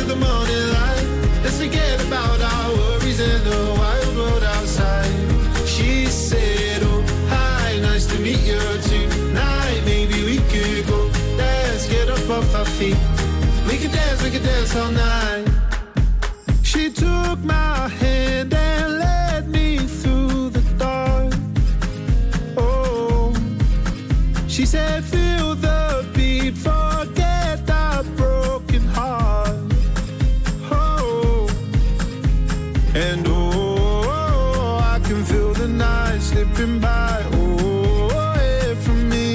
the morning light. Let's forget about our worries and the wild world outside. She said, oh, hi, nice to meet you tonight. Maybe we could go dance, get up off our feet. We could dance all night. She took my hand and led me through the dark. Oh, she said, feel the beat, forget that broken heart. Oh, and oh, I can feel the night slipping by. Oh, away from me.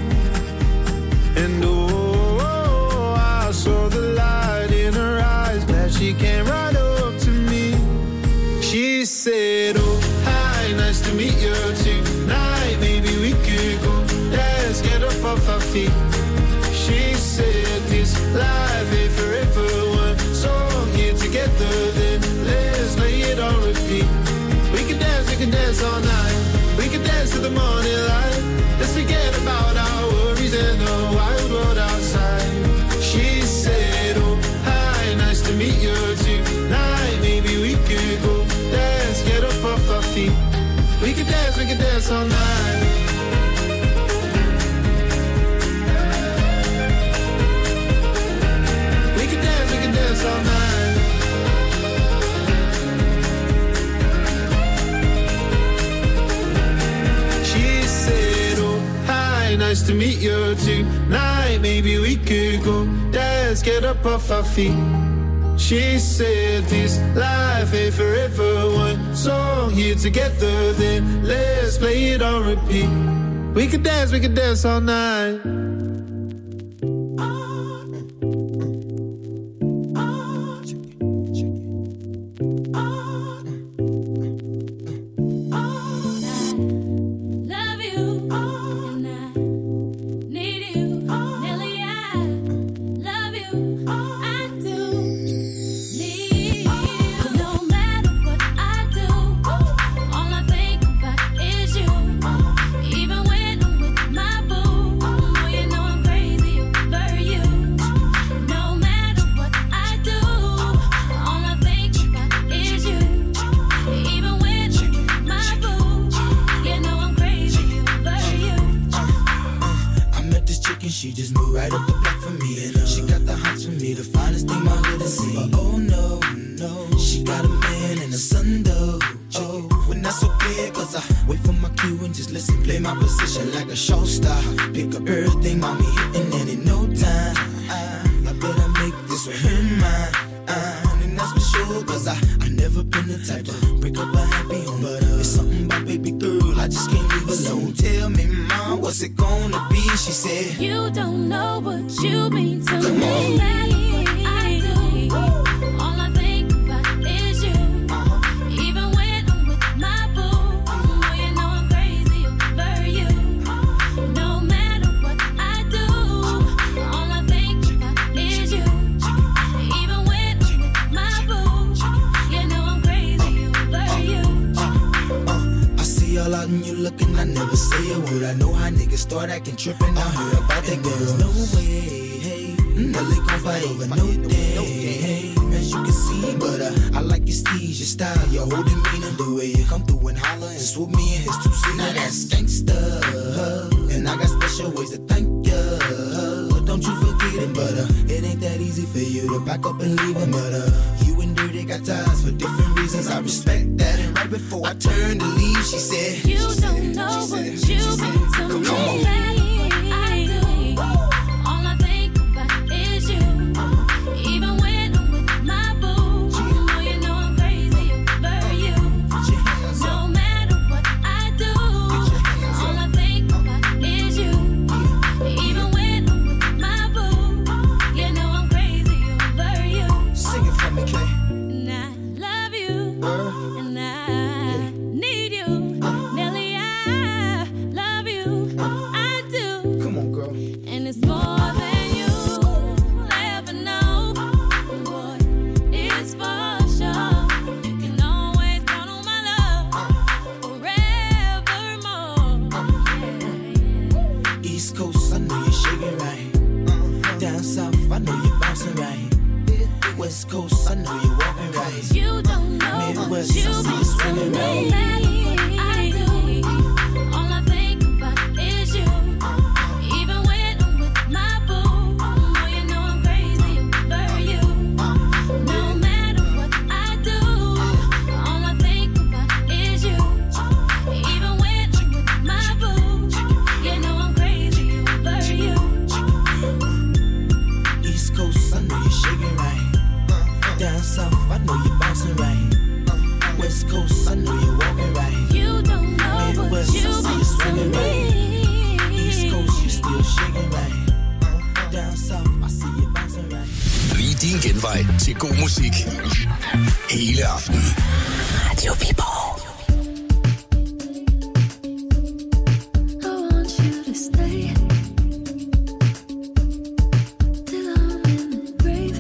And oh, I saw the light in her eyes. Glad she came right up to me. She said, oh, hi, nice to meet you tonight. Maybe we could go dance, get up off our feet. She said, this life ain't forever. One song here together, then let's lay it on repeat. We can dance all night. We can dance to the morning light. Let's forget about our worries and the wild world outside. She said, oh, hi, nice to meet you tonight. Maybe we could go dance, get up off our feet. We can dance all night. We can dance all night. She said, oh, hi, nice to meet you tonight. Maybe we could go dance, get up off our feet. She said, this life ain't forever. One song here together, then let's play it on repeat. We could dance all night. She just moved right up the block for me, and she got the hots for me, the finest thing my hood has seen. Oh no, no, she got a man and a son though. Oh, when that's okay, cause I wait for my cue and just listen, play my position like a show star. Pick up everything, mommy hitting, and in no time, I bet I make this with her mine. And that's for sure, cause I never been the type to break up a happy home. But it's something about baby girl, I just can't leave alone. Tell me, mom, what's it gonna be? She said, you don't know what you mean to come me. on. No matter what I do, all I think about is you. Even when I'm with my boo, oh, you know I'm crazy over you. No matter what I do, all I think about is you. Even when I'm with my boo, you know I'm crazy over you. I see all out and you looking, I never say a word. I know how niggas start acting trippin'. I heard about that girl. No way, hey, Nelly gon' fight over no day, hey, as you can see. But I like your steez, your style, your holding meaning, the way you come through and holler and swoop me in his 2 seats. Now that's gangsta, and I got special ways to thank ya. Don't you forget it, but it ain't that easy for you to back up and leave him. But you and Dirty got ties for different reasons. I respect that. And right before I turned to leave, she said, you don't know what you mean to me. Come on. I do. All I think about is you. Even when I'm with my boo, oh, you know I'm crazy over you. No matter what I do, all I think about is you. Even when I'm with my boo, you know I'm crazy over you. Sing it for me, Kay. And I love you, and I need you, Nelly. I love you, I do. Come on, girl. And it's more than you'll ever know. Boy, it's for sure. You can always count on my love forevermore. Yeah. East Coast, I know you're shaking right. Down south, I know you're bouncing right. West Coast, I know you're walking right. You don't know Midwest, what you I see you mean to swinging me. right. I do. All I think about is you. Even when I'm with my boo, oh, you know I'm crazy over you. No matter what I do, all I think about is you. Even when I'm with my boo, you know I'm crazy over you. East Coast, I know you're shaking right. Down south, I know you're bouncing right. West Coast, I know you're walking right. You don't know Midwest, what you I see you mean to swinging right. East me. Coast, you still shaking right. Down south, I see you bouncing right. Vi er din genvej til god musik hele aftenen. Radio Viborg. I want you to stay till I'm in the grave,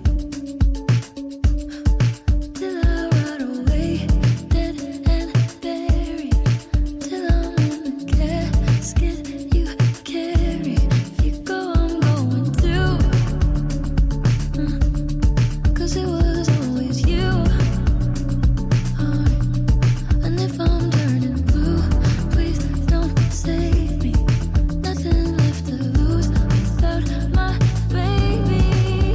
till I rot away, dead and buried, till I'm in the casket you carry. If you go, I'm going too, 'cause it was always you. And if I'm turning blue, please don't save me. Nothing left to lose without my baby.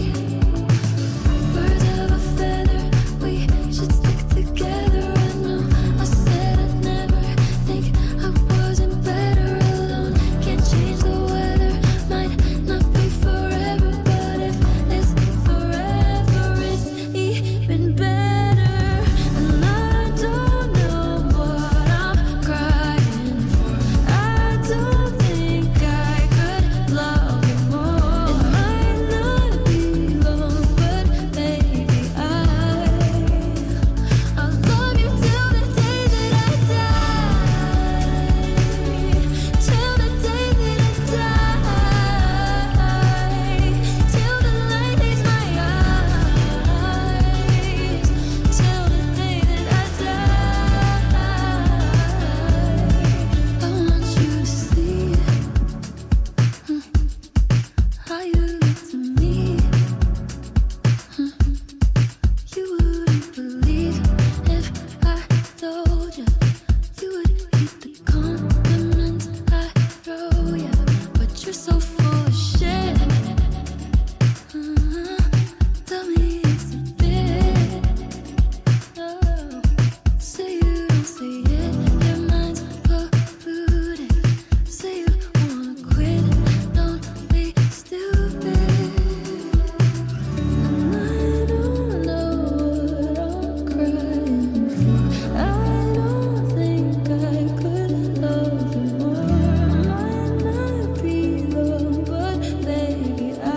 Birds of a feather, we should stick together. I know I said I'd never think I wasn't better alone. Can't change the weather, might not be forever, but if it's forever, it's even better. And I don't know what I'm crying for. I don't think I could love you more. It might not be long, but baby, I'll love you till the day that I die. Till the day that I die. Till the light leaves my eyes. Till the day that I die. I want you to see how you look to me. You wouldn't believe if I told you. You would hate the compliments I throw you, but you're so full of shit. Tell me it's a bit. Say you don't see it, your mind's polluted. Say you wanna quit, don't be stupid. And I don't know what I'm crying for. I don't think I could love you more. Might not be long, but baby, I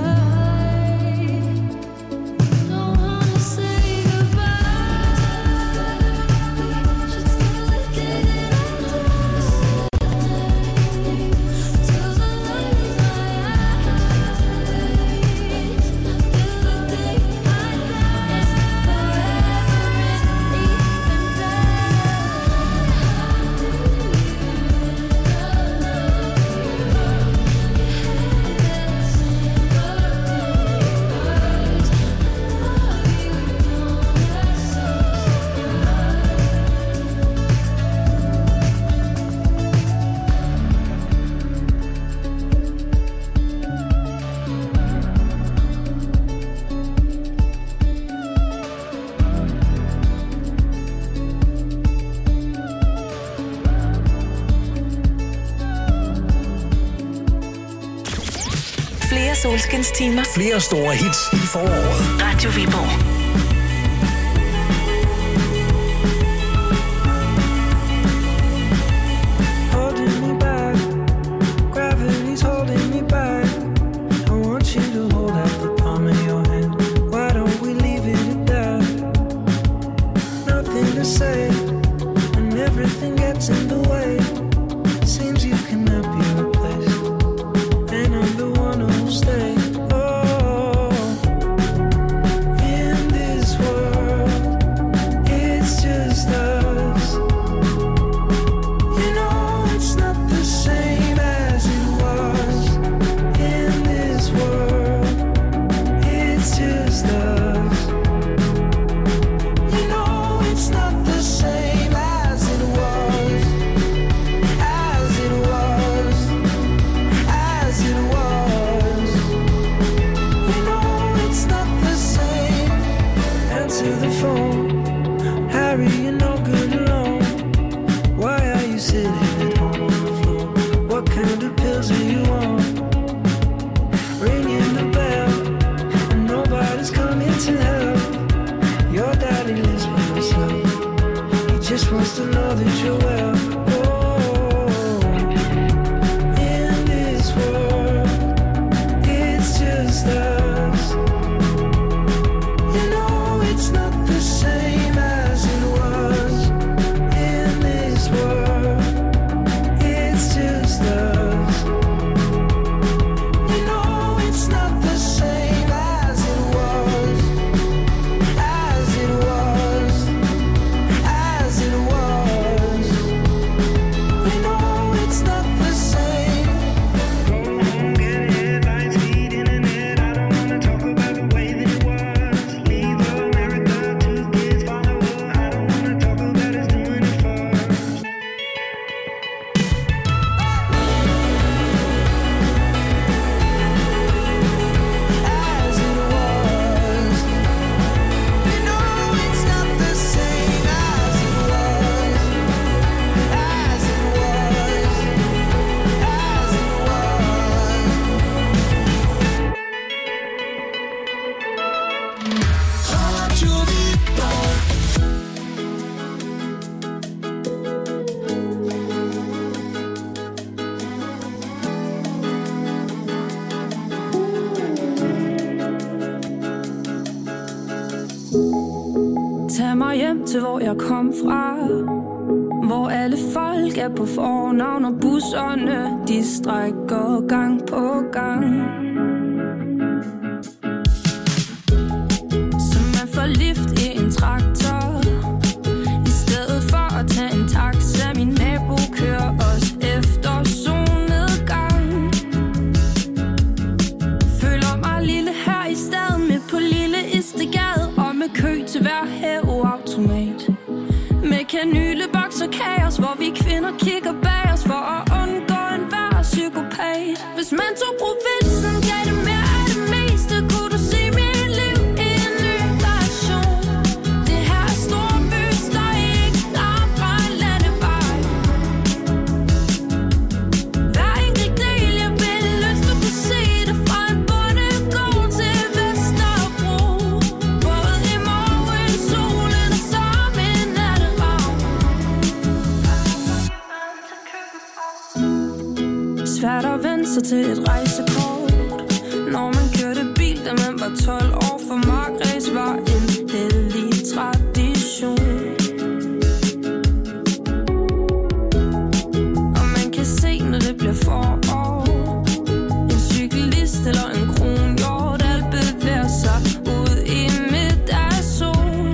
don't wanna say goodbye. We should still together till the light is my eyes. Till the day I die, forever is Flere solskinstimer. Flere store hits i foråret. Radio Viborg. Holding me back, gravity's holding me back. I want you to hold out the palm of your hand. Why don't we leave it at that? Nothing to say, and everything gets in the way. Seems you cannot be replaced, and I'm the one who'll stay. Oh, in worry, you're no good alone. Why are you sitting at home on the floor? What kind of pills are you on? Ringing the bell, and nobody's coming to help. Your daddy lives by himself. He just wants to know that you're well. Tag mig hjem til hvor jeg kom fra, hvor alle folk er på fornavn, og busserne de strækker gang på gang. Så man får lift i en traktor, i stedet for at tage en taxa. Min nabo kører os efter solnedgang. Føler mig lille her i staden, midt på lille Istegade, og med kø til hver hæveautomat. Med kanyleboks og kaos, hvor vi kvinder kigger bag os for at undgå enhver psykopat. Hvis man tog provinsen, gav det mere af det meste, kunne du se mit liv i en ny version. Det her er storby, står ikke langt fra en landevej. Hver enkelt del, jeg vil lyst, du kan se det fra en bondegård til Vesterbro. Både i morgen, solen og som en natteravn. Svært at vende sig til et rejsekort, når man kørte bil, da man var 12 år. For markræs var en hellig tradition. Og man kan se, når det bliver forår, en cyklist eller en kronhjort, alt bevæger sig ud i middagssol.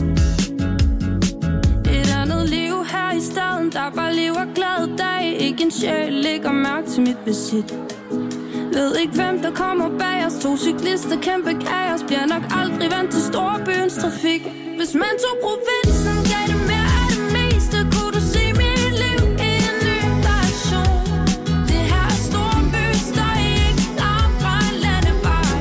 Et andet liv her i staden, der bare lever glad dag. Ikke en sjæl lægger mærke til mit visit. Ved ikke hvem der kommer bag os. To cyklister, kæmpe kaos, bliver nok aldrig vant til storbyens trafik. Hvis man tog provinsen, gav det mere af det meste, kunne du se mit liv i en ny version. Det her er storby, står ikke langt fra en landevej.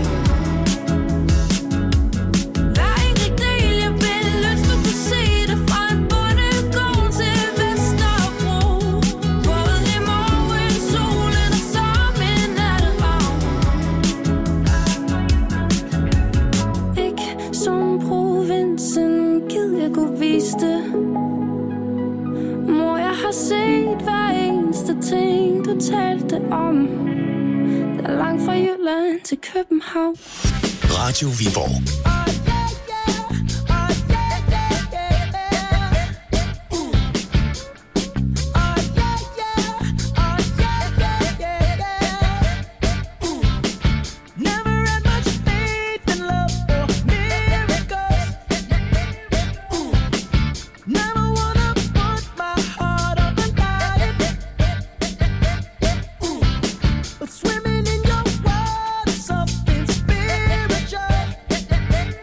Hver enkelt del, jeg vil lyst, du kan se det fra en bondegård til Vesterbro. Både i morgen, solen og som en natteravn. Ikke som provinsen, gid jeg kunne vise det. Mor, jeg har set hver eneste ting, du talte om. Der er langt fra Jylland til København. Radio Viborg. Swimming in your water, something spiritual.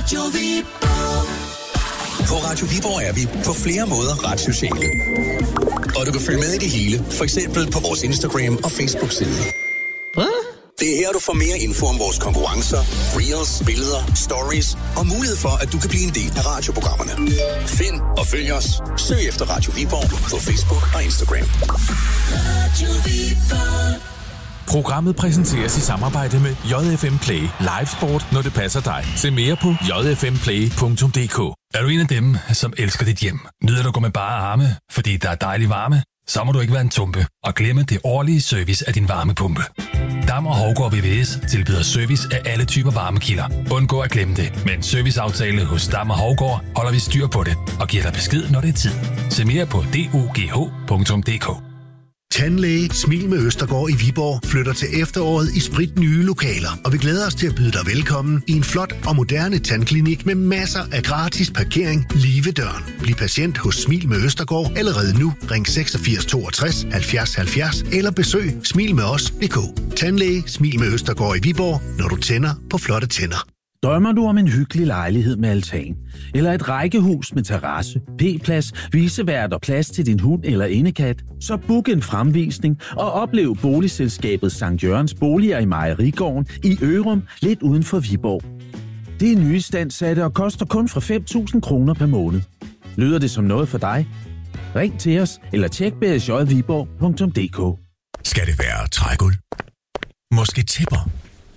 Radio Viborg. På Radio Viborg er vi på flere måder ret sociale. Og du kan følge med i det hele, for eksempel på vores Instagram og Facebook-side. Det er her, du får mere info om vores konkurrencer, reels, billeder, stories og mulighed for, at du kan blive en del af radioprogrammerne. Find og følg os. Søg efter Radio Viborg på Facebook og Instagram. Radio Viborg. Programmet præsenteres i samarbejde med JFM Play. Live sport, når det passer dig. Se mere på jfmplay.dk. Er du en af dem, som elsker dit hjem? Nyder du at gå med bare arme, fordi der er dejlig varme? Så må du ikke være en tumpe og glemme det årlige service af din varmepumpe. Dam & Hovgaard VVS tilbyder service af alle typer varmekilder. Undgå at glemme det. Med en serviceaftale hos Dam & Hovgaard holder vi styr på det og giver dig besked, når det er tid. Se mere på dugh.dk. Tandlæge Smil med Østergaard i Viborg flytter til efteråret i spritnye lokaler, og vi glæder os til at byde dig velkommen i en flot og moderne tandklinik med masser af gratis parkering lige ved døren. Bliv patient hos Smil med Østergaard allerede nu. Ring 86 62 70 70 eller besøg smilmedos.dk. Tandlæge Smil med Østergaard i Viborg, når du tænder på flotte tænder. Drømmer du om en hyggelig lejlighed med altan? Eller et rækkehus med terrasse, p-plads, visevært og plads til din hund eller indekat? Så book en fremvisning og oplev boligselskabet Sankt Jørgens Boliger i Mejerigården i Ørum, lidt uden for Viborg. Det er nyistandssatte og koster kun fra 5.000 kroner per måned. Lyder det som noget for dig? Ring til os eller tjek bsjviborg.dk. Skal det være trægulv? Måske tæpper?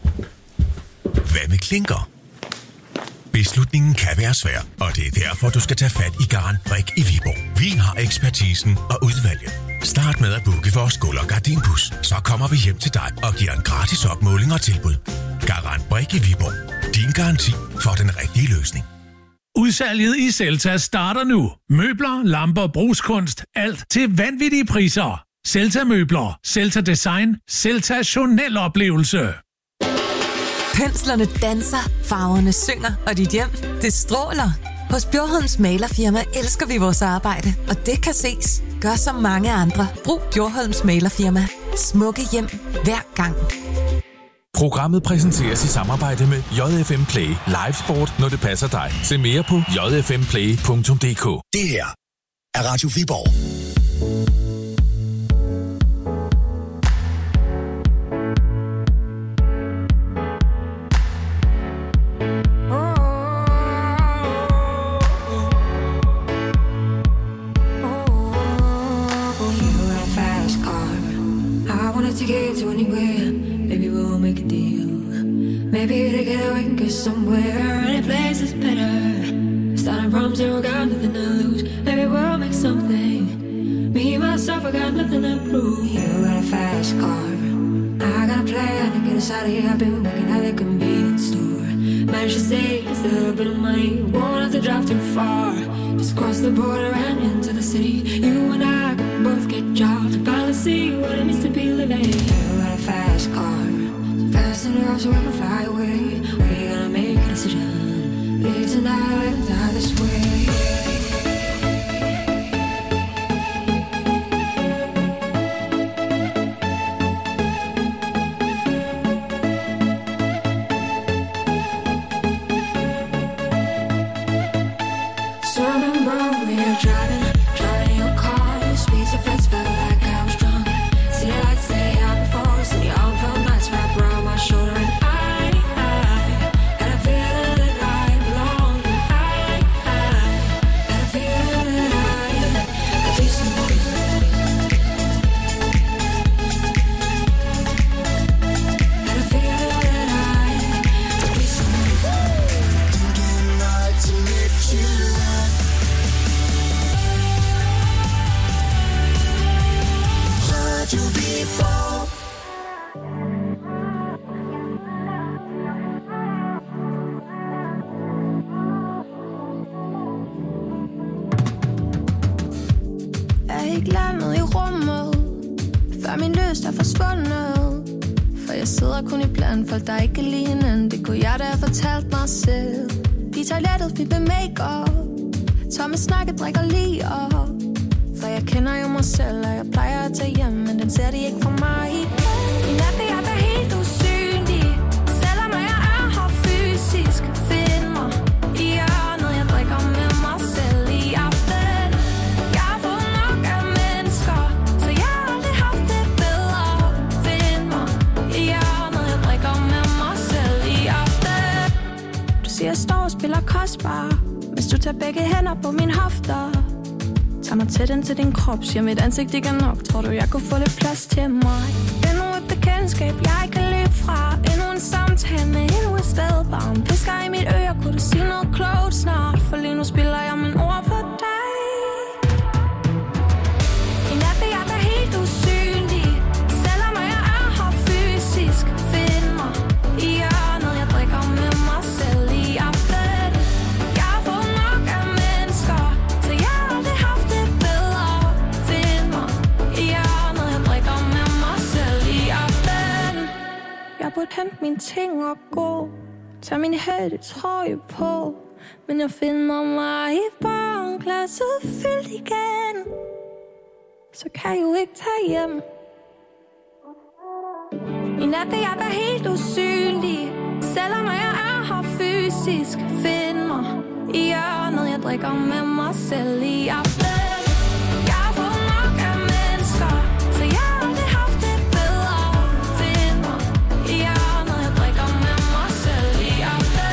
Hvad med klinker? Beslutningen kan være svær, og det er derfor, du skal tage fat i Garantbrik i Viborg. Vi har ekspertisen og udvalget. Start med at booke vores gulv- og gardinpus. Så kommer vi hjem til dig og giver en gratis opmåling og tilbud. Garantbrik i Viborg. Din garanti for den rigtige løsning. Udsalget i Celta starter nu. Møbler, lamper, brugskunst, alt til vanvittige priser. Celta Møbler, Celta Design, Celta oplevelse. Penslerne danser, farverne synger, og dit hjem, det stråler. Hos Bjørholms Malerfirma elsker vi vores arbejde, og det kan ses. Gør som mange andre. Brug Bjørholms Malerfirma. Smukke hjem hver gang. Programmet præsenteres i samarbejde med JFM Play. Live sport, når det passer dig. Se mere på jfmplay.dk. Det her er Radio Viborg. To get to anywhere, maybe we'll make a deal. Maybe together we can get somewhere. Any place is better. Starting from zero, got nothing to lose. Maybe we'll make something. Me, myself, I got nothing to prove. You got a fast car, I got a plan to get us out of here. I've been working at the convenience store. Managed to save just a little bit of money. Won't have to drive too far. Just cross the border and into the city. You and I can both get jobs and finally see what it means to be living. You got a fast car, so fast enough so we can fly away. We're gonna make a decision. Live tonight or die this way. Driving your car, your speed so fast, felt like I was drunk. See the lights stay out before us, and your arm felt nice wrapped around my shoulder. And I had a feeling that I belonged. I had a feeling that I could be somebody. Had a feeling that I could be somebody. Didn't like to let you out. Radio Viborg. Jeg er ikke landet i rummet, før min lyst er forsvundet. For jeg sidder kun i blandt folk, der ikke kan lide hinanden. Det kunne jeg da have fortalt mig selv. I toilettet fik med make-up, tomme snakke drikker lige op. For jeg kender jo mig selv, og jeg plejer at tage hjem, men den ser de ikke for mig. I nat vil jeg være helt usynlig, selvom jeg er her fysisk. Find mig, eller kostbar. Hvis du tager begge hænder på mine hofter, tag mig tæt ind til din krop, siger mit ansigt ikke er nok. Tror du, jeg kunne få lidt plads til mig? Endnu et bekendtskab, jeg ikke kan løbe fra. Endnu en samtale med endnu et sted. Bare en pisker i mit øre, kunne du sige noget klogt snart? For lige nu spiller jeg mine ord for dig. I nat vil jeg være helt usynlig, selvom jeg er her fysisk. Find mig i hjørnet, jeg drikker med mig selv i aften. Jeg har fået nok af mennesker, så jeg har aldrig haft det bedre. Find mig i hjørnet, jeg drikker med mig selv i aften. Jeg burde hente mine ting og gå, tag min hættetrøje på, men jeg finder mig i barnglasset fyldt igen. Så kan jeg jo ikke tage hjem. I nat vil jeg være helt usynlig, selvom jeg er her fysisk. Find mig i hjørnet, jeg drikker med mig selv i aften. Jeg har fået nok af mennesker, så jeg har aldrig haft det bedre. Find mig i hjørnet, jeg drikker med mig selv i aften.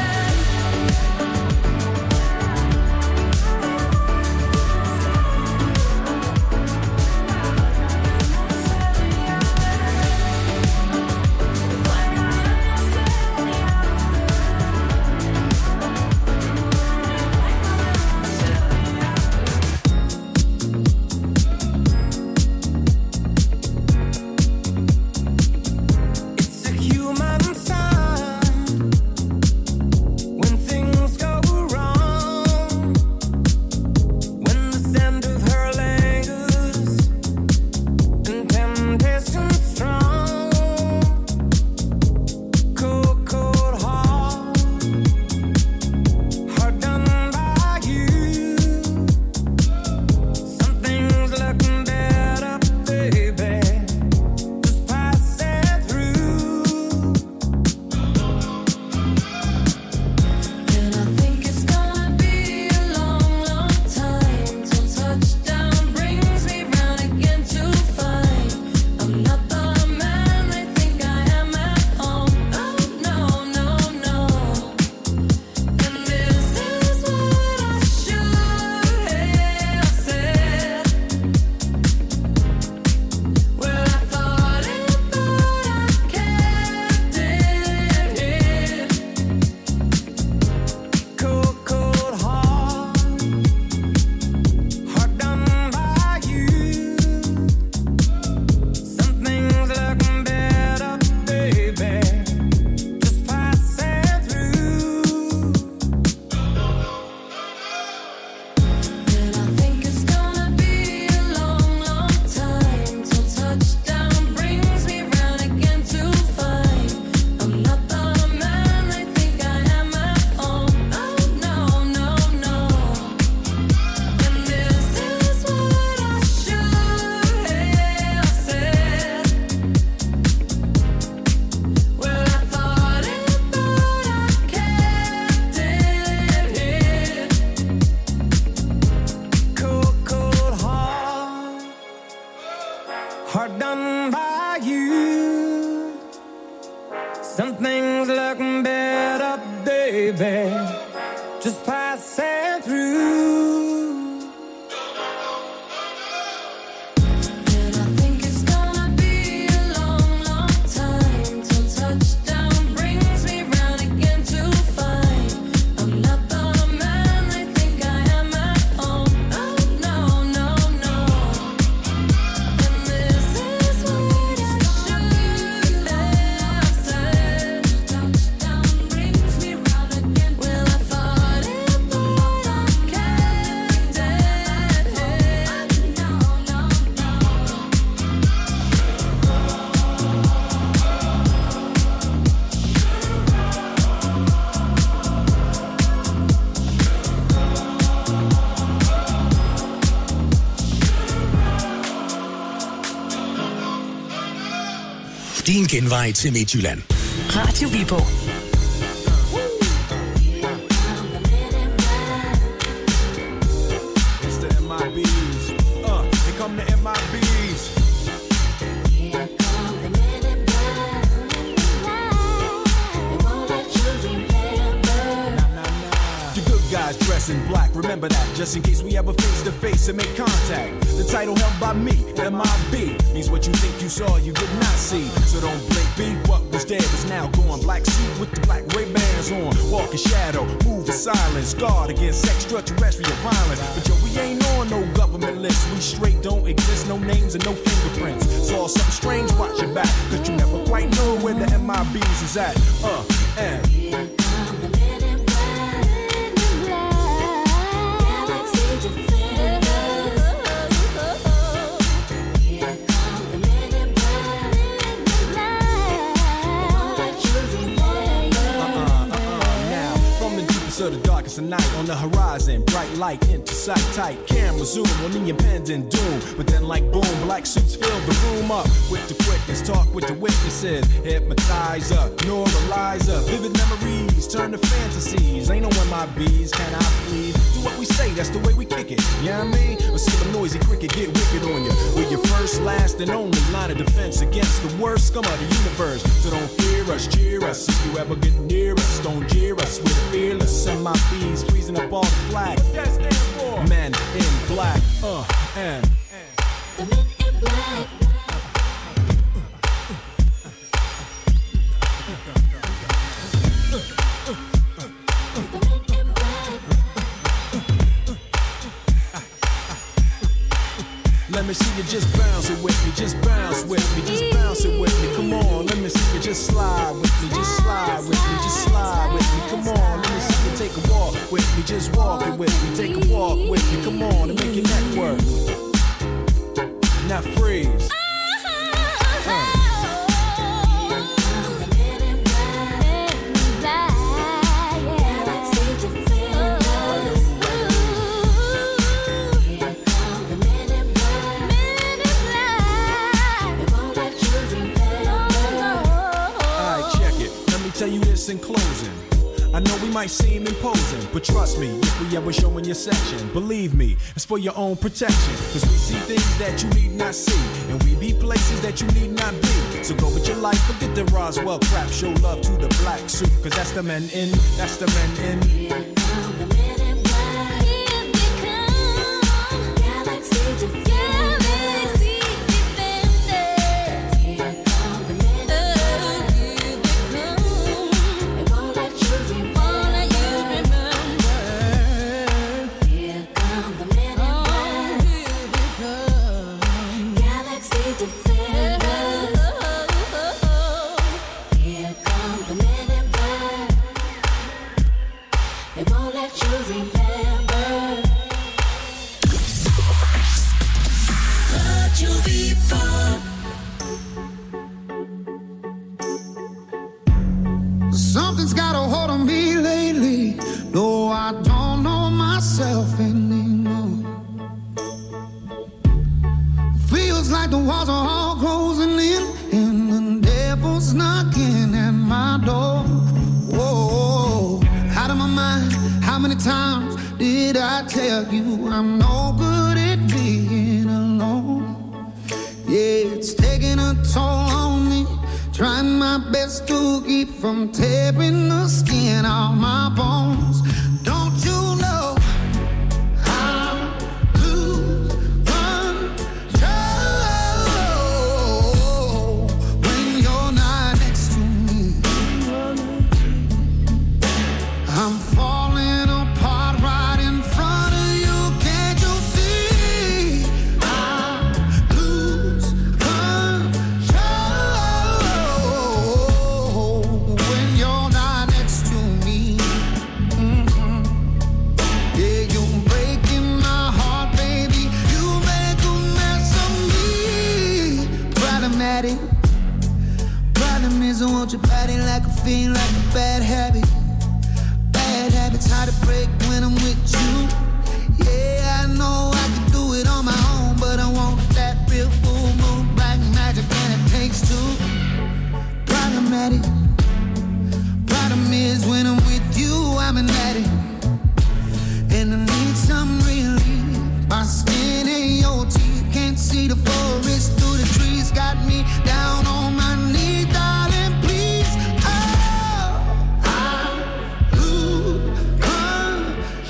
Din genvej til Midtjylland. Radio Viborg. guys dress in black. Remember that, just in case we ever face to face and make contact. The title held by me, MIB, means what you think you saw, you did not see. So don't blink, be what was dead is now gone. Black suit with the black Ray-Bans on. Walk in shadow, move in silence. Guard against extraterrestrial violence. But yo, we ain't on no government list. We straight don't exist, no names and no fingerprints. Saw something strange, watch your back, cause you never quite know where the MIBs is at. And to the darkest of night on the horizon, bright light into sight tight. Camera zoom on the impending doom, but then like boom, black suits fill the room up with the quickness. Talk with the witnesses, hypnotizer, neuralizer, vivid memories turn to fantasies. Ain't no MIBs, can I please? Do what we say, that's the way we kick it. You know what I mean? Or see a noisy cricket get wicked on you. We're your first, last, and only line of defense against the worst scum of the universe. So don't fear us, cheer us. If you ever get near us, don't jeer us. We're fearless. MIBs freezing up all the flag. What that stand for? Men in black. And the men in black. Let me see you just bounce it with me, just bounce with me, just bounce it with me. Come on, let me see you just slide with me, just slide with me, just slide with me. Come on, let me see you take a walk with me, just walk it with me, take a walk with me. Come on, and make your neck work. Now freeze. Tell you this in closing. I know we might seem imposing, but trust me, if we ever show in your section, believe me, it's for your own protection. Cause we see things that you need not see, and we be places that you need not be. So go with your life, forget the Roswell crap. Show love to the black suit, cause that's the men in, that's the men in. Here come the men in black. Here they come. Galaxy defenders. Something's got a hold on me lately, though I don't know myself anymore. Feels like the walls are all closing in, and the devil's knocking at my door. Whoa, out of my mind, how many times did I tell you I'm no good at being alone? Yeah, it's taking a toll on me, trying my best to keep from tearing the skin off my bones. Don't you know I lose control when you're not next to me? I'm falling apart right in front of you. Can't you see? I lose control when you're not next to me. Yeah, you're breaking my heart, baby. You make a mess of me. Problematic. Problem is I want your body like a fiend, like a bad habit. Bad habits hard to break when I'm with you. Yeah, I know I can do it on my own, but I want that real full moon black magic, and it takes two. Problematic. Problem is when I'm with you, I'm an addict, and I need some relief. My skin and your teeth, can't see the forest through the trees. Got me down on my knees, darling, please. Oh, I lose control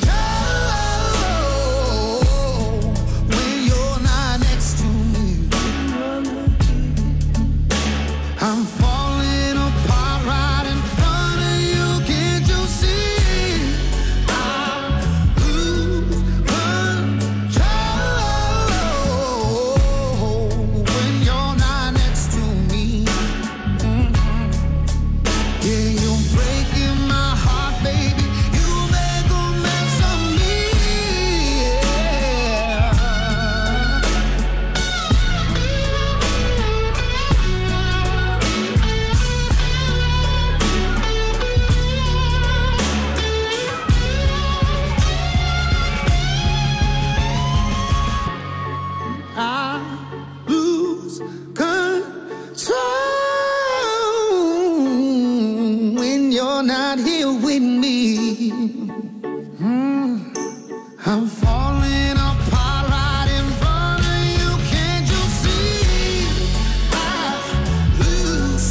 I'm falling apart right in front of you. Can't you see? I lose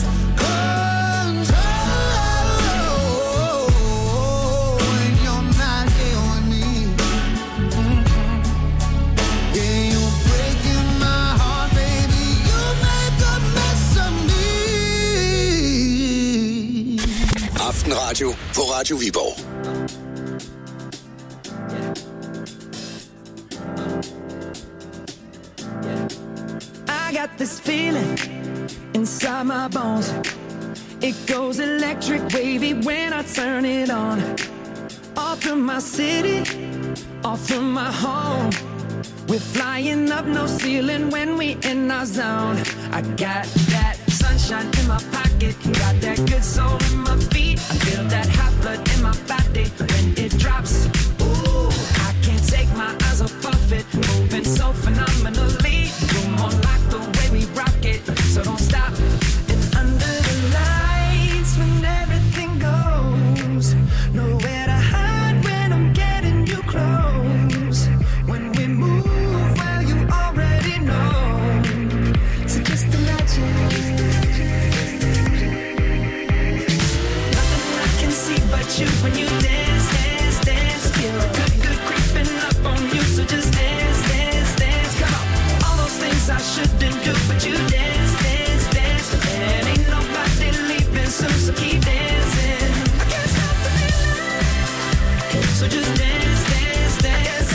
control when you're not here with me. Yeah, you're breaking my heart, baby. You make a mess of me. Aftenradio på Radio Viborg. I got this feeling inside my bones. It goes electric wavy when I turn it on. Off from my city, off from my home. We're flying up no ceiling when we in our zone. I got that sunshine in my pocket, got that good soul in my feet. I feel that hot blood in my body when it drops. Ooh, I can't take my eyes off of it, moving so phenomenally. You're more like the way we rock it, so don't stop. And under the lights when everything goes, nowhere to hide when I'm getting you close. When we move, well you already know. So just imagine. Nothing I can see but you when you dance, dance, dance. Feel good, good creeping up on you. So just dance, dance, dance. Come on. All those things I shouldn't do, but you dance, dance, dance. And ain't nobody leaving soon, so keep dancing. I can't stop the feeling. So just dance, dance, dance.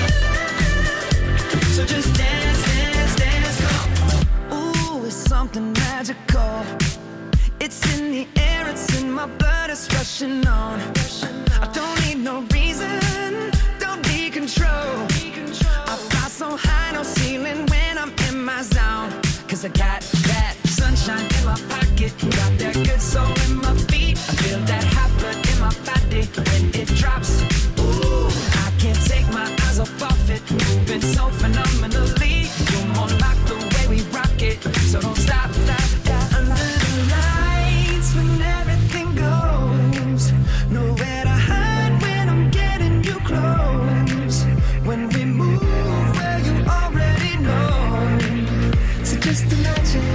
So just dance, dance, dance. Come on. Ooh, it's something magical. It's in the air, it's in my blood, it's rushing on. I don't need no reason, don't need control. I fly so high, no ceiling when I'm in my zone. Cause I got that sunshine in my pocket, got that good soul in my feet. I feel that hot blood in my body when it drops. Ooh, I can't take my eyes off of it, moving so phenomenally. You're more like the way we rock it, so don't stop, stop, stop. Under the lights when everything goes, nowhere to hide when I'm getting you close. When we move, well you already know. So just imagine.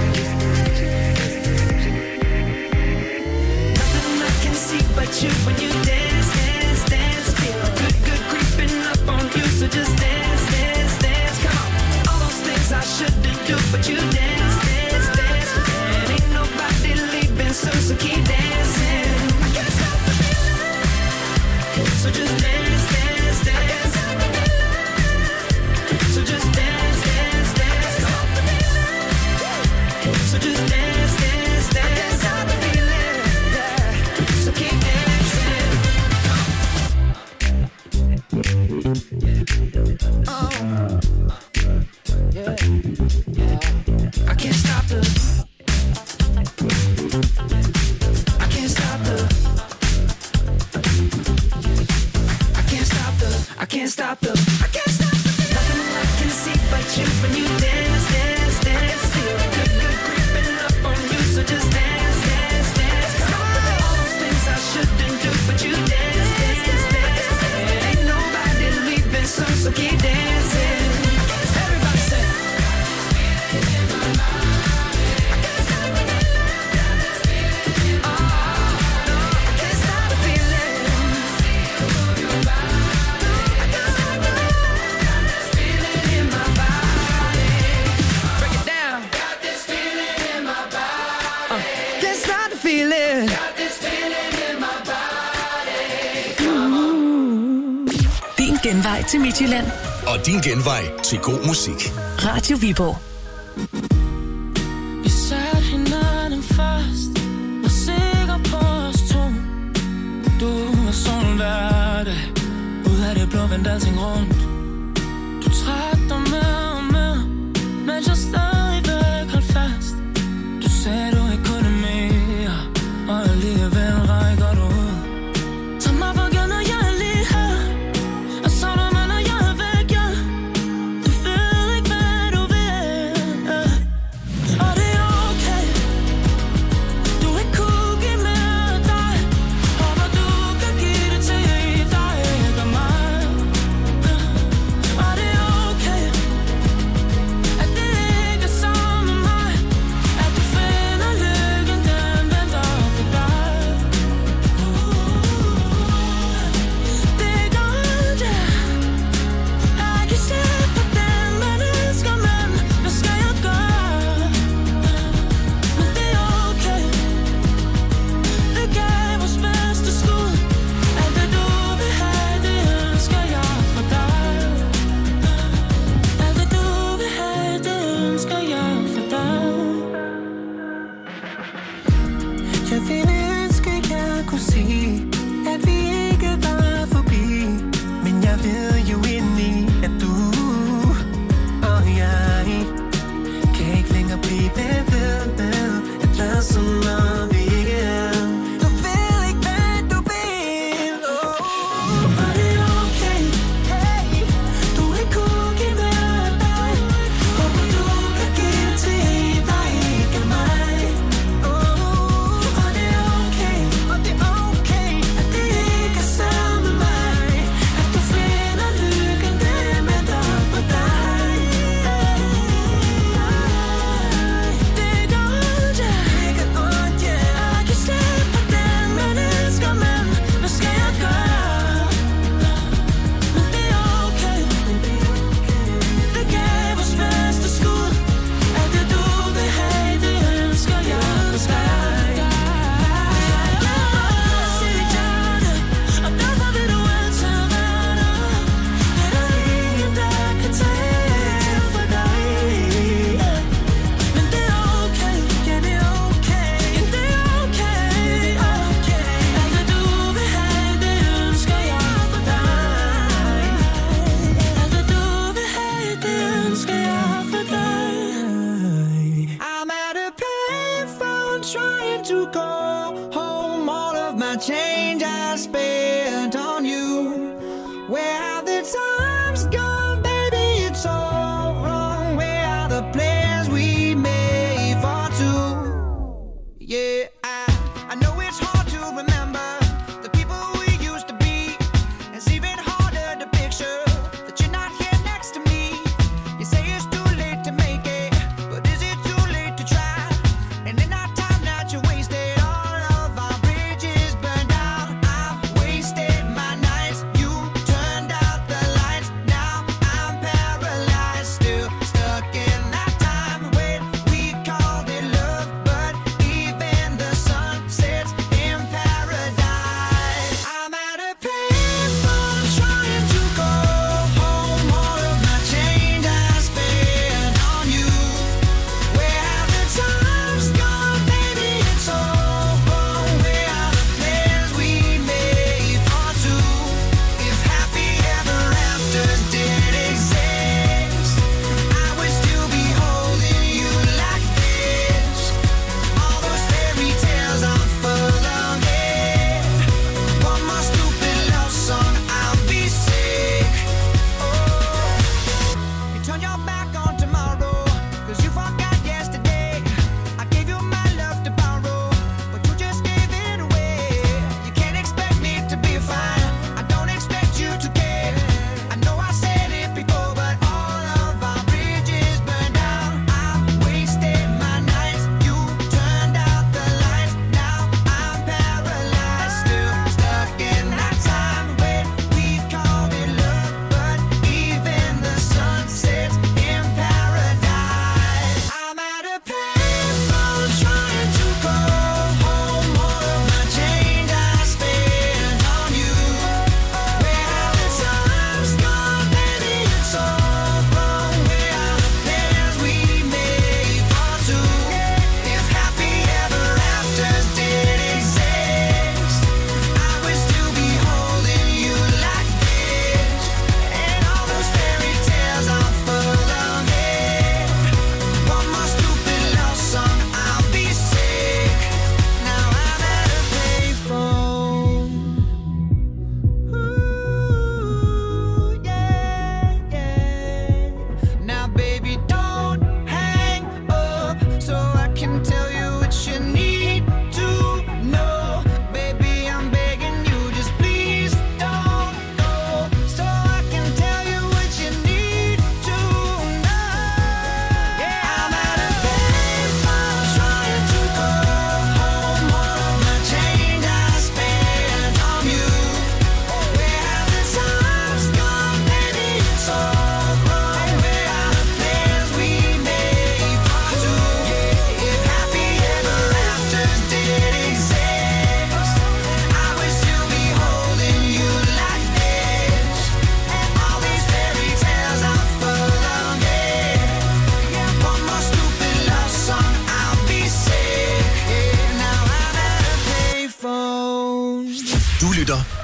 Nothing I can see but you when you dance, dance, dance. Feel good, good creeping up on you. So just dance, dance, dance. Come on. All those things I shouldn't do, but you dance, dance, dance. And ain't nobody leaving soon, so keep dancing. I can't stop the feeling. So just dance, dance, dance. So just dance, dance, dance. So just dance, dance, dance. I can't stop the feeling. Yeah. So keep dancing. Oh. Yeah. Yeah. I can't stop the. I can't stop the. I can't stop the. I can't stop the. I can't stop the. Nothing I can see but you when you dance, dance, dance. Feel good, good creeping up on you. So just dance, dance, dance. All those things I shouldn't do, but you dance, dance, dance. Ain't nobody leaving soon, so keep dancing. Everybody say. Din genvej til Midtjylland. Og din genvej til god musik. Radio Viborg. Vi satte hinanden fast, var sikker på os to. Du var sådan hverdag, ud af det blå vendte alting rundt. Du trak dig mere og mere, mens jeg stadigvæk holdt fast. Du sagde du ikke kunne mere, og alligevel rækker du ud. Tag mig for givet, når jeg er lige her, og så når man og jeg er væk, ja. Du ved ikke, hvad du vil, og det er okay. Du ikke kunne give mere af dig, håber du kan give det til dig, ikke mig.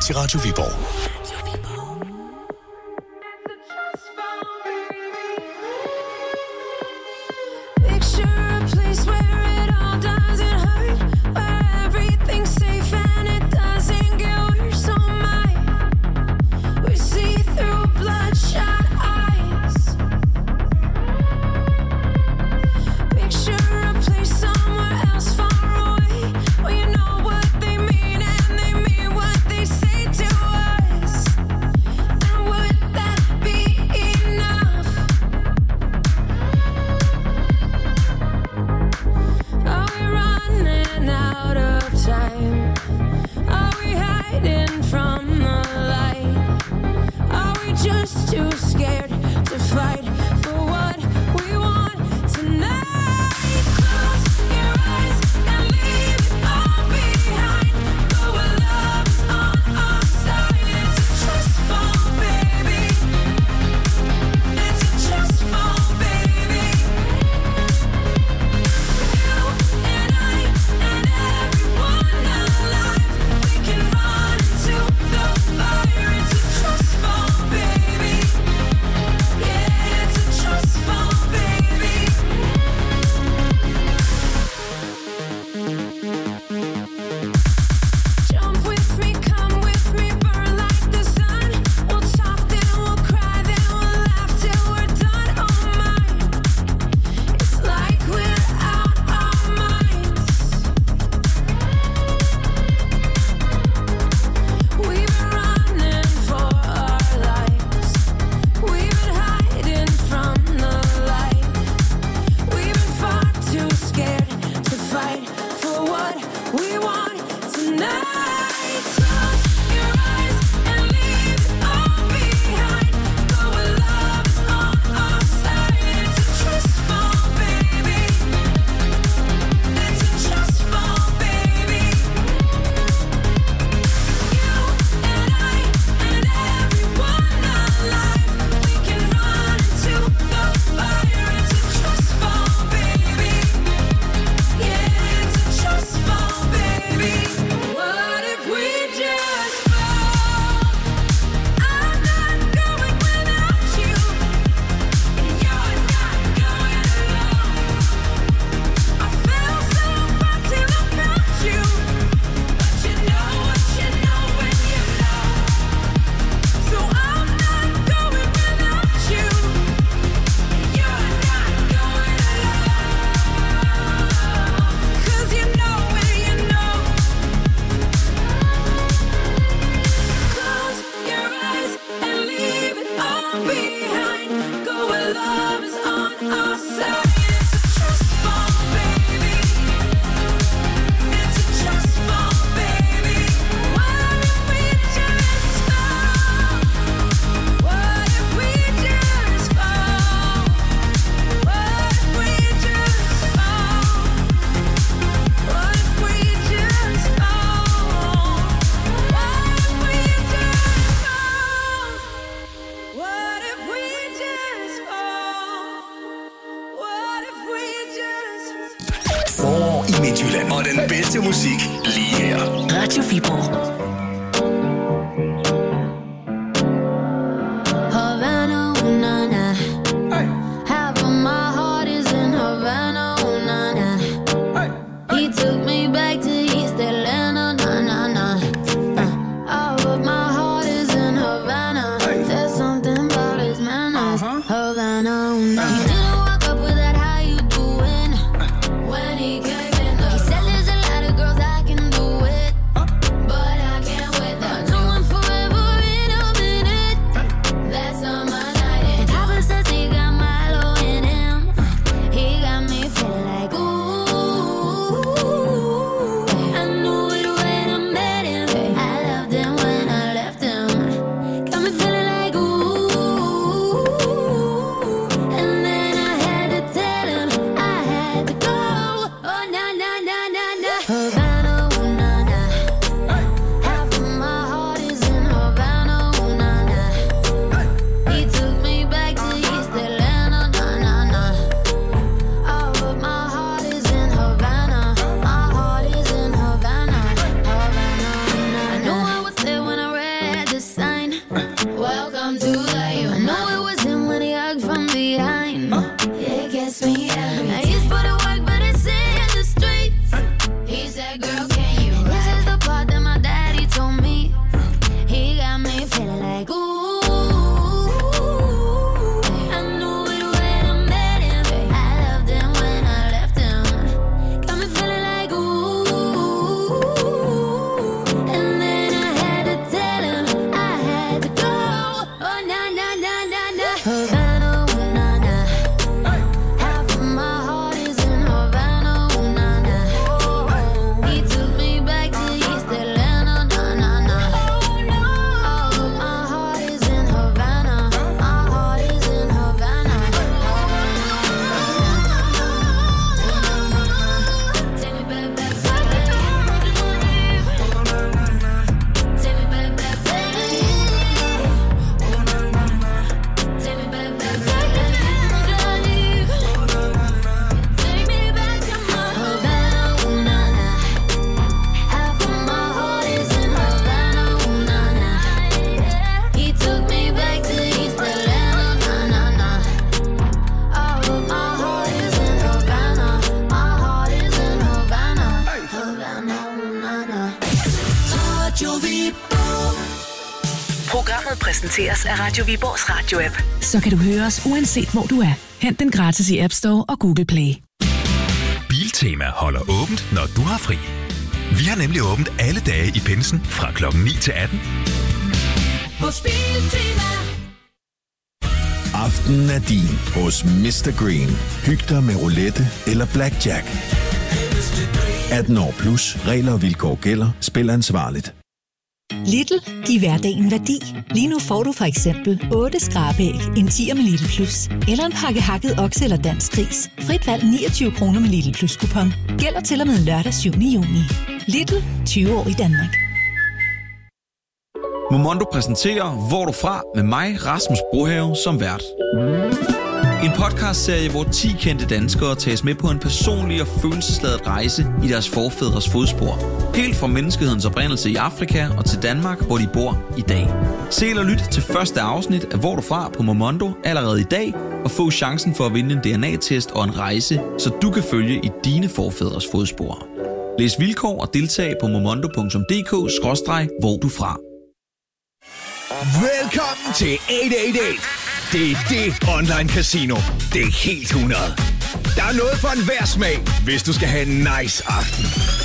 til Radio Viborg. Midtjylland. Og den bedste musik lige her. Radio Viborg. When he came in, he said there's a lot of girls I can do it, but I can't. Welcome to life. I know it was him when he hugged from behind. It gets me every time. I used to work, but it's in the streets. He said, girl, can you? And this is the part that my daddy told me. He got me feeling like, ooh. Programmet præsenteres af Radio Viborgs radio-app. Så kan du høre os uanset hvor du er. Hent den gratis i App Store og Google Play. Biltema holder åbent, når du har fri. Vi har nemlig åbent alle dage i pinsen fra klokken 9 til 18. Hos Biltema. Aftenen er din hos Mr. Green. Hyg dig med roulette eller blackjack. 18 år plus. Regler og vilkår gælder. Spil ansvarligt. Lidl. Giv hverdagen værdi. Lige nu får du for eksempel 8 skrabæg, en 10'er med Lidl Plus, eller en pakke hakket okse eller dansk gris. Frit valg 29 kroner med Lidl Plus kupon. Gælder til og med lørdag 7. juni. Lidl. 20 år i Danmark. Momondo præsenterer Hvor du fra med mig, Rasmus Brohave, som vært. En podcastserie, hvor 10 kendte danskere tages med på en personlig og følelsesladet rejse i deres forfædres fodspor. Helt fra menneskehedens oprindelse i Afrika og til Danmark, hvor de bor i dag. Se eller lyt til første afsnit af Hvor du fra på Momondo allerede i dag, og få chancen for at vinde en DNA-test og en rejse, så du kan følge i dine forfædres fodspor. Læs vilkår og deltag på momondo.dk/hvor du fra. Velkommen til 888. Det er det online casino. Det er helt 100. Der er noget for enhver smag, hvis du skal have en nice aften.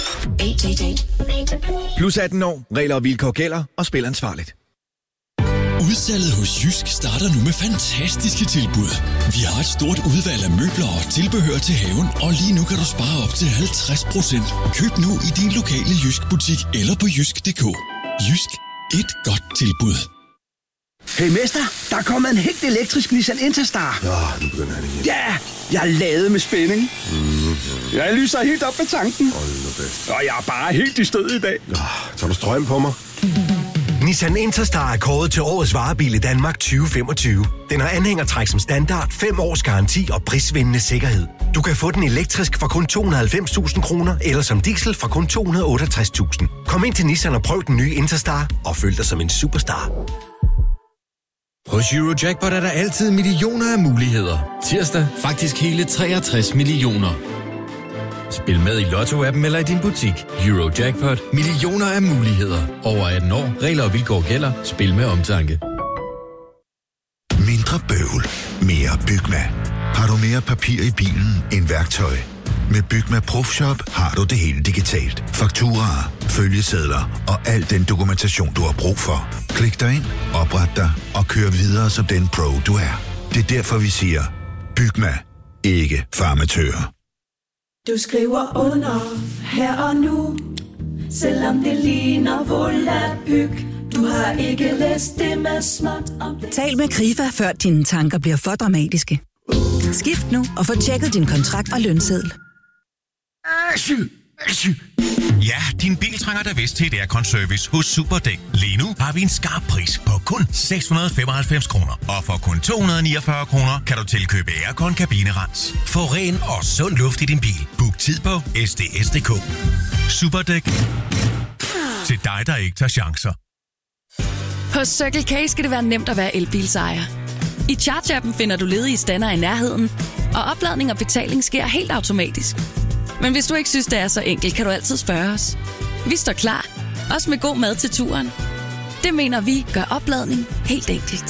888. Plus 18 år. Regler og vilkår gælder, og spil ansvarligt. Udsalget hos Jysk starter nu med fantastiske tilbud. Vi har et stort udvalg af møbler og tilbehør til haven, og lige nu kan du spare op til 50%. Køb nu i din lokale Jysk butik eller på jysk.dk. Jysk. Et godt tilbud. Hey mester, der er kommet en helt elektrisk Nissan Interstar. Ja, nu begynder han igen. Ja, jeg er ladet med spænding. Jeg lyser helt op med tanken. Hold nu fast. Og jeg er bare helt i stød i dag. Tager du strøm på mig? Nissan Interstar er kåret til årets varebil i Danmark 2025. Den har anhængertræk som standard, 5 års garanti og prisvindende sikkerhed. Du kan få den elektrisk for kun 290.000 kroner, eller som diesel for kun 268.000. Kom ind til Nissan og prøv den nye Interstar, og føl dig som en superstar. Hos Eurojackpot er der altid millioner af muligheder. Tirsdag faktisk hele 63 millioner. Spil med i Lotto-appen eller i din butik. Eurojackpot. Millioner af muligheder. Over 18 år. Regler og vilkår gælder. Spil med omtanke. Mindre bøvl. Mere Bygma. Har du mere papir i bilen end værktøj? Med Bygma Profshop har du det hele digitalt. Fakturaer, følgesedler og al den dokumentation, du har brug for. Klik dig ind, opret dig og kør videre som den pro, du er. Det er derfor, vi siger, Bygma. Ikke farmatører. Du skriver under her og nu, selvom det ligner volapyk. Du har ikke læst det med småt om det. Tal med Krifa, før dine tanker bliver for dramatiske. Skift nu og få tjekket din kontrakt og lønseddel. Ja, din bil trænger da vist til et aircon-service hos Superdæk. Lige nu har vi en skarp pris på kun 695 kroner. Og for kun 249 kroner kan du tilkøbe aircon-kabinerens. Få ren og sund luft i din bil. Book tid på SDS.dk. Superdæk. Til dig, der ikke tager chancer. Hos Circle K skal det være nemt at være elbilsejer. I Charge-appen finder du ledige stander i nærheden, og opladning og betaling sker helt automatisk. Men hvis du ikke synes, det er så enkelt, kan du altid spørge os. Vi står klar, også med god mad til turen. Det mener vi gør opladning helt enkelt.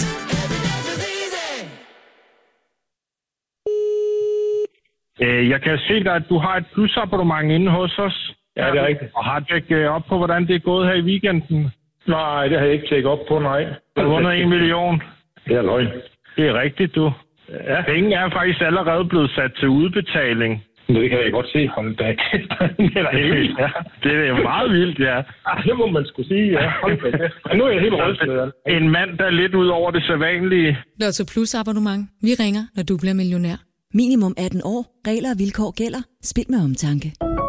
Jeg kan se dig, at du har et plusabonnement inde hos os. Ja, det er rigtigt. Og har tjekket op på, hvordan det er gået her i weekenden? Nej, det har jeg ikke tjekket op på, nej. Du har vundet 1 million. Det er løgn. Det er rigtigt, du. Ja. Penge er faktisk allerede blevet sat til udbetaling. Det kan jeg godt se. Hold da. Det er da helt vildt. Ja. Det er jo meget vildt, ja. Det må man skulle sige, ja. Hold da. Men nu er jeg helt rystet. En mand, der er lidt ud over det sædvanlige. Lotto Plus abonnement. Vi ringer, når du bliver millionær. Minimum 18 år. Regler og vilkår gælder. Spil med omtanke.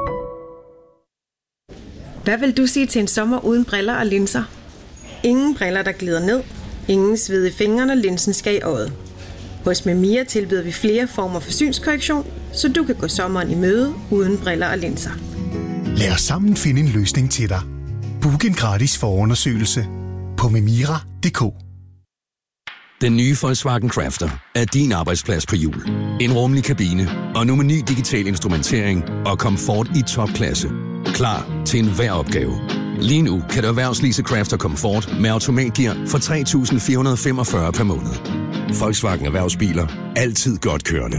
Hvad vil du sige til en sommer uden briller og linser? Ingen briller, der glider ned. Ingen sved i fingrene, når linsen skal i øjet. Hos Memia tilbyder vi flere former for synskorrektion, så du kan gå sommeren i møde uden briller og linser. Lad os sammen finde en løsning til dig. Book en gratis forundersøgelse på memira.dk. Den nye Volkswagen Crafter er din arbejdsplads på hjul. En rummelig kabine, og nu med ny digital instrumentering og komfort i topklasse. Klar til enhver opgave. Lige nu kan du erhvervslease Crafter Comfort med automatgear for 3.445 per måned. Volkswagen Erhvervsbiler. Altid godt kørende.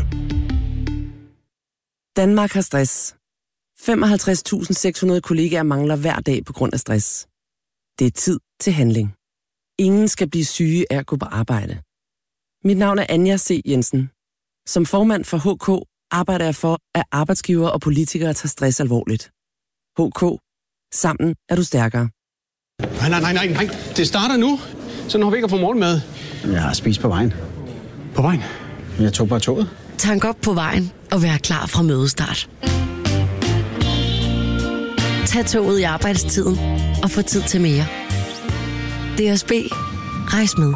Danmark har stress. 55.600 kollegaer mangler hver dag på grund af stress. Det er tid til handling. Ingen skal blive syge af at gå på arbejde. Mit navn er Anja C. Jensen. Som formand for HK arbejder jeg for, at arbejdsgivere og politikere tager stress alvorligt. HK. Sammen er du stærkere. Nej. Det starter nu. Så når vi ikke har fået morgenmad. Jeg har spist på vejen. På vejen? Jeg tog bare toget. Tank op på vejen og vær klar fra mødestart. Tag toget i arbejdstiden og få tid til mere. DSB. Rejs med.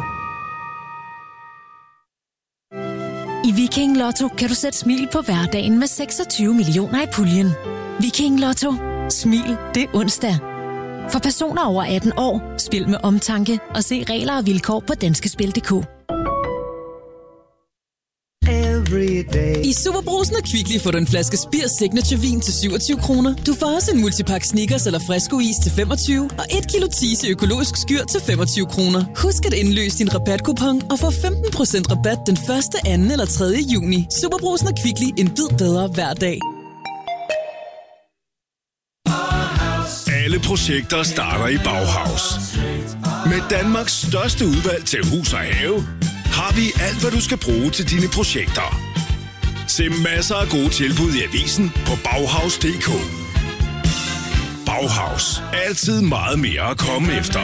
I Viking Lotto kan du sætte smil på hverdagen med 26 millioner i puljen. Viking Lotto. Smil, det er onsdag. For personer over 18 år, spil med omtanke og se regler og vilkår på danskespil.dk. I Superbrugsen og Kvickly får du en flaske Spir Signature vin til 27 kroner. Du får også en multipakke Snickers eller Fresco-is til 25 og 1 kilo Tise økologisk skyr til 25 kroner. Husk at indløse din rabatkupon og få 15% rabat den 1., 2. eller 3. juni. Superbrugsen og Kvickly, en bid bedre hver dag. Alle projekter starter i Bauhaus. Med Danmarks største udvalg til hus og have, har vi alt, hvad du skal bruge til dine projekter. Se masser af gode tilbud i avisen på Bauhaus.dk. Bauhaus. Altid meget mere at komme efter.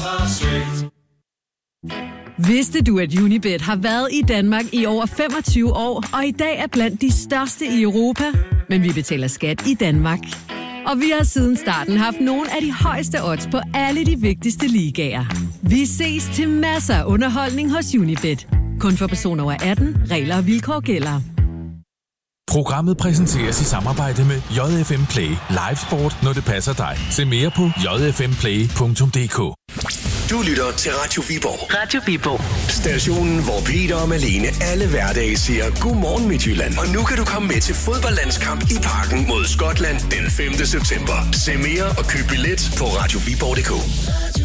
Vidste du, at Unibet har været i Danmark i over 25 år, og i dag er blandt de største i Europa? Men vi betaler skat i Danmark. Og vi har siden starten haft nogle af de højeste odds på alle de vigtigste ligaer. Vi ses til masser af underholdning hos Unibet. Kun for personer over 18. Regler og vilkår gælder. Programmet præsenteres i samarbejde med JFM Play. Live sport, når det passer dig. Se mere på jfmplay.dk. Du lytter til Radio Viborg. Radio Viborg. Stationen, hvor Peter og Malene alle hverdage siger godmorgen Midtjylland. Og nu kan du komme med til fodboldlandskamp i Parken mod Skotland den 5. september. Se mere og køb billet på radioviborg.dk.